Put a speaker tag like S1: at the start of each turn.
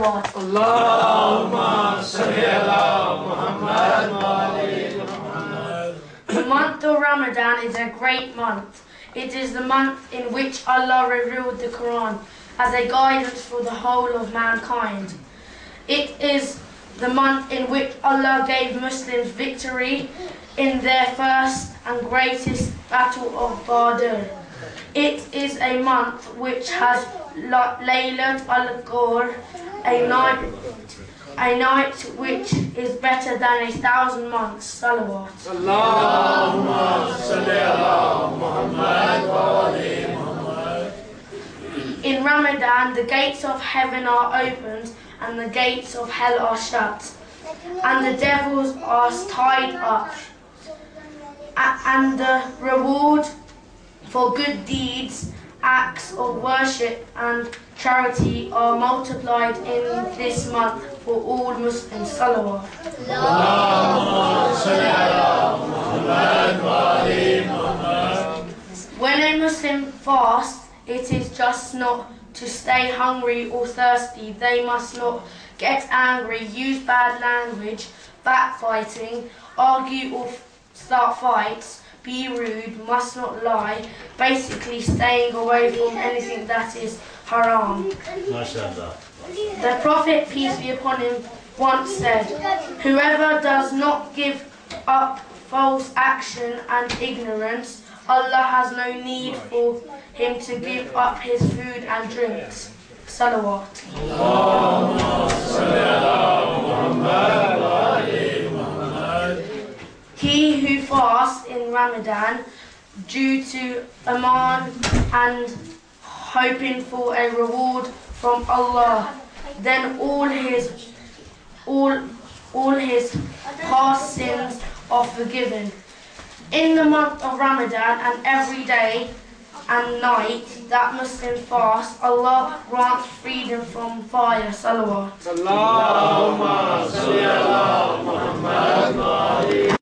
S1: salawat.
S2: Allahumma salli ala Muhammad wa ali Muhammad.
S1: The month of Ramadan is a great month. It is the month in which Allah revealed the Quran as a guidance for the whole of mankind. It is the month in which Allah gave Muslims victory in their first and greatest battle of Badr. It is a month which has Laylat al-Qadr, a night which is better than 1,000 months. Salawat.
S2: Allahumma salli ala Muhammad wa ali Muhammad.
S1: In Ramadan, the gates of heaven are opened and the gates of hell are shut, and the devils are tied up, and the reward for good deeds, acts of worship and charity are multiplied in this month for all Muslims. Salawat.
S2: Allahumma salli ala Muhammad wa ali Muhammad.
S1: When a Muslim fasts, it is just not to stay hungry or thirsty. They must not get angry, use bad language, backfighting, argue or start fights, be rude, must not lie, basically staying away from anything that is haram.
S2: MashaAllah.
S1: The Prophet, peace be upon him, once said, "Whoever does not give up false action and ignorance, Allah has no need for him to give up his food and drinks." Salawat.
S2: Allahumma salli ala Muhammad wa ali Muhammad.
S1: He who fasts in Ramadan due to Iman and hoping for a reward from Allah, then all his past sins are forgiven. In the month of Ramadan and every day and night that Muslims fast, Allah grants freedom from fire. Salawat.
S2: Allahumma salli ala Muhammad wa ali